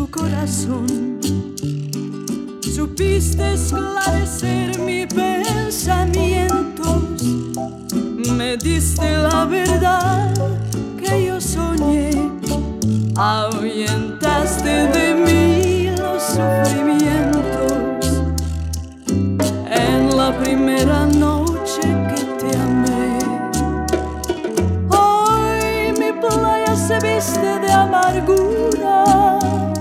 corazón. Supiste esclarecer mis pensamientos, me diste la verdad que yo soñé. Ahora